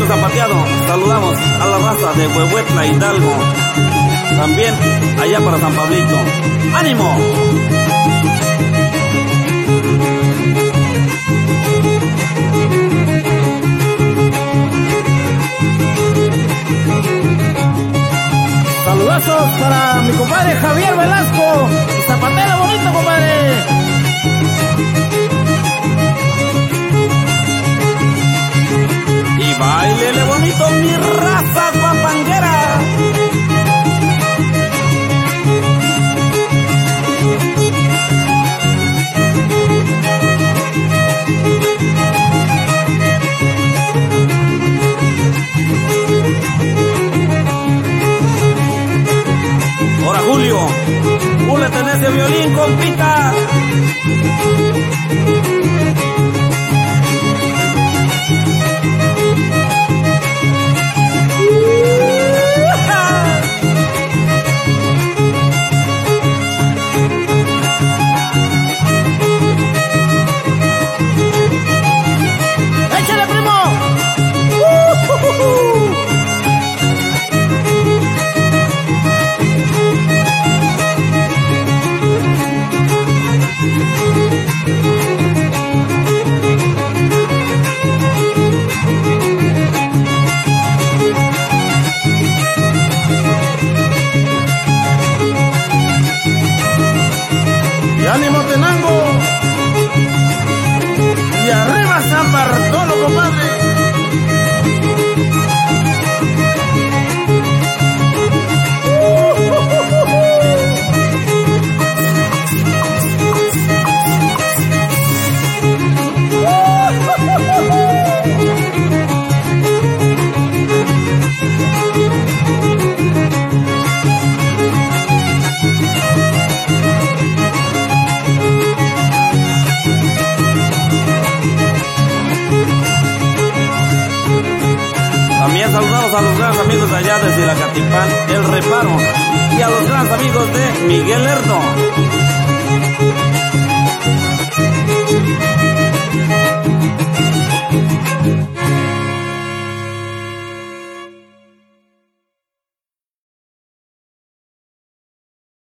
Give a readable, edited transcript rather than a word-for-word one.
Zapateado, saludamos a la raza de Huehuetla, Hidalgo. También allá para San Pablito. ¡Ánimo! Saludazos para mi compadre Javier Velasco. Zapatela bonito, compadre. Y bailele bonito, mi raza guapanguera. Ahora Julio, púlete en ese violín, compita. ¡Échale, primo! Y ánimo, Tenango. Y arriba San Bartolo, compadre. También saludamos a los grandes amigos de allá de Silacatipán, El Reparo, y a los grandes amigos de Miguel Lerdo.